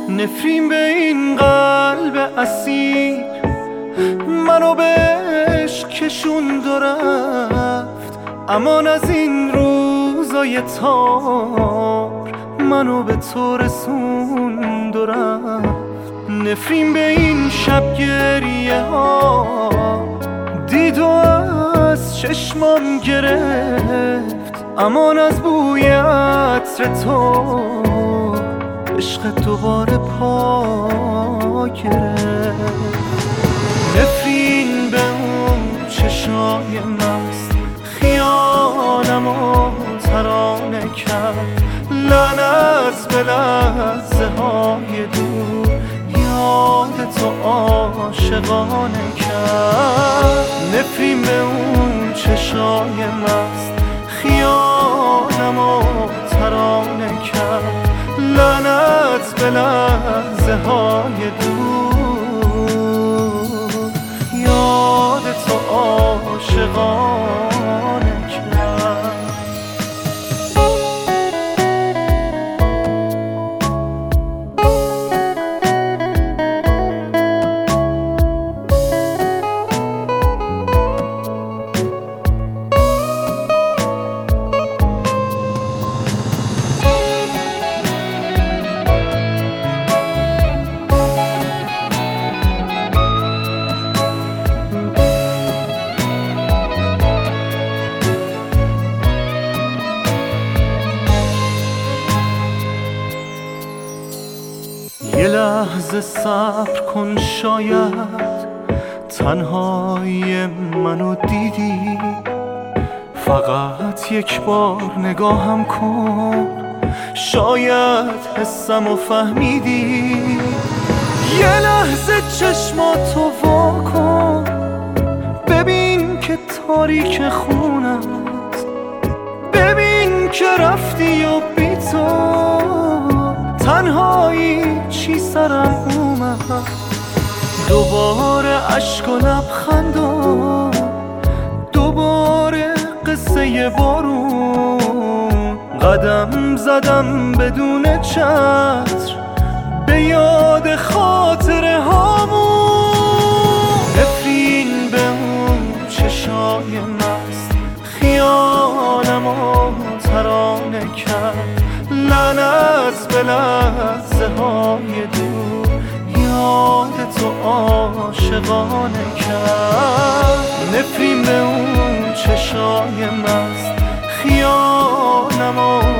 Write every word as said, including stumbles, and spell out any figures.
نفرین به این قلب اسیر، منو به عشق کشوند و رفت. امان از این روزای تار، منو به تو رسوند و رفت. نفرین به این شب گریه ها، دید و از چشمام گرفت. امان از بوی عطر تو، عشق دوباره پا گرفت. نفرین به اون چشای مست، خیالمو ترانه کرد. لعنت به لحظه های دور، یاد تو عاشقانه کرد. نفرین به اون چشای مست، خیالمو ترانه کرد. لعنت به لحظه های دور، یاد تو عاشقانه کرد. یه لحظه صبر کن، شاید تنهایی منو دیدی. فقط یک بار نگاهم کن، شاید حسمو فهمیدی. یه لحظه چشماتو وا کن، ببین که تاریک خونت، ببین که رفتی و بی تو تنهایی چی سرم اومد. دوباره عشق و لبخندم، دوباره قصه بارون. قدم زدم بدون چتر، به یاد خاطره هامون. نفرین به اون چشای مست، خیالمو ترانه کرد. لعنت به لحظه های دور، یاد تو عاشقانه کرد. نفرین به اون چشای مست، خیالمو